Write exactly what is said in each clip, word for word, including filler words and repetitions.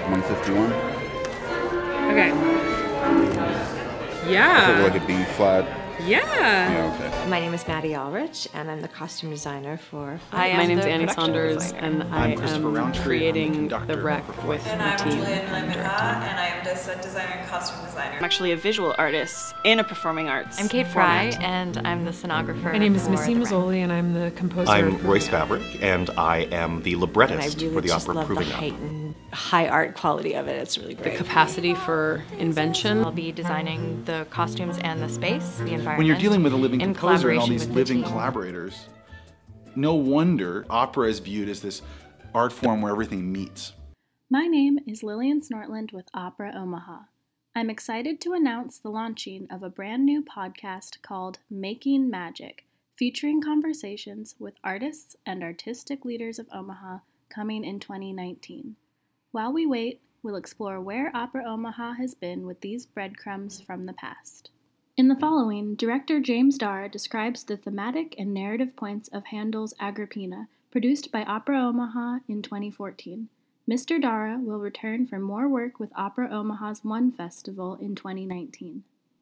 one fifty-one. Okay. Is it Yeah. like a B flat? Yeah. Yeah, okay. My name is Maddie Ulrich, and I'm the costume designer for... Hi, My I'm name's the Annie production Saunders, designer. and I I'm Christopher am Roundtree. I'm the creating conductor the wreck for with And the I'm team. Lynn and Lemaha, directing. and I am the set designer and costume designer. I'm actually a visual artist in a performing arts I'm Kate Fry, format. and I'm the sonographer. My name is for Missy the Mazzoli, and I'm the composer. I'm for Royce the- Favrick, and I am the And I librettist really for the just opera love the Proving Up. heightened, high art quality of it. It's really The great. capacity for invention. I'll be designing the costumes and the space, the environment. When you're dealing with a living in composer and all collaboration these with the living team. collaborators, no wonder opera is viewed as this art form where everything meets. My name is Lillian Snortland with Opera Omaha. I'm excited to announce the launching of a brand new podcast called Making Magic, featuring conversations with artists and artistic leaders of Omaha coming in twenty nineteen. While we wait, we'll explore where Opera Omaha has been with these breadcrumbs from the past. In the following, director James Dara describes the thematic and narrative points of Handel's Agrippina, produced by Opera Omaha in twenty fourteen. Mister Dara will return for more work with Opera Omaha's One Festival in twenty nineteen.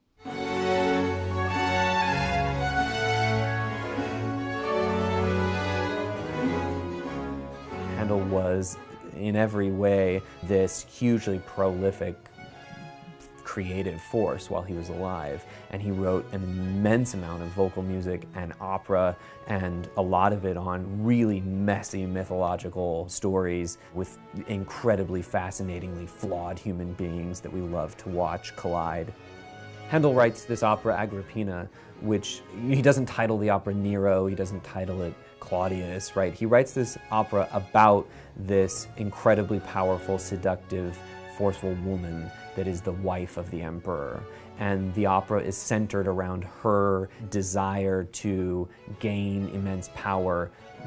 Handel was, in every way, this hugely prolific creative force while he was alive, and he wrote an immense amount of vocal music and opera, and a lot of it on really messy mythological stories with incredibly fascinatingly flawed human beings that we love to watch collide. Handel writes this opera Agrippina, which he doesn't title the opera Nero, he doesn't title it Claudius, right? He writes this opera about this incredibly powerful, seductive, forceful woman that is the wife of the emperor. And the opera is centered around her desire to gain immense power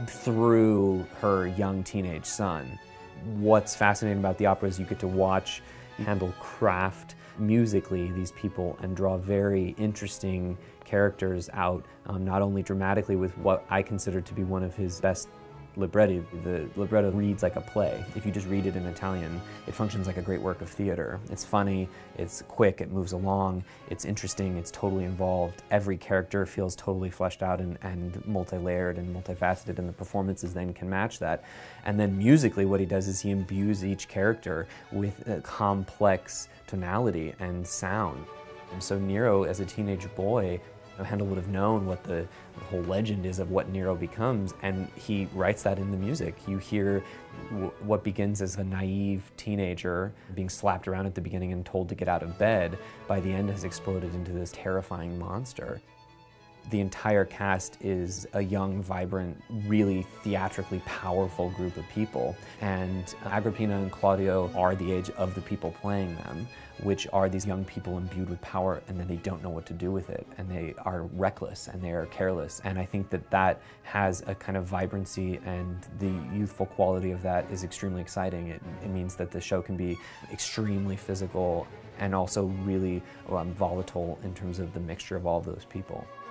through her young teenage son. What's fascinating about the opera is you get to watch Handel craft musically these people and draw very interesting characters out, um, not only dramatically with what I consider to be one of his best libretti. The libretto reads like a play. If you just read it in Italian, it functions like a great work of theater. It's funny, it's quick, it moves along, it's interesting, it's totally involved. Every character feels totally fleshed out and, and multi-layered and multifaceted, and the performances then can match that. And then musically, what he does is he imbues each character with a complex tonality and sound. And so Nero, as a teenage boy, Handel would have known what the, the whole legend is of what Nero becomes, and he writes that in the music. You hear w what begins as a naive teenager being slapped around at the beginning and told to get out of bed, by the end has exploded into this terrifying monster. The entire cast is a young, vibrant, really theatrically powerful group of people. And Agrippina and Claudio are the age of the people playing them, which are these young people imbued with power, and then they don't know what to do with it, and they are reckless and they are careless. And I think that that has a kind of vibrancy, and the youthful quality of that is extremely exciting. It, it means that the show can be extremely physical and also really um, volatile in terms of the mixture of all of those people.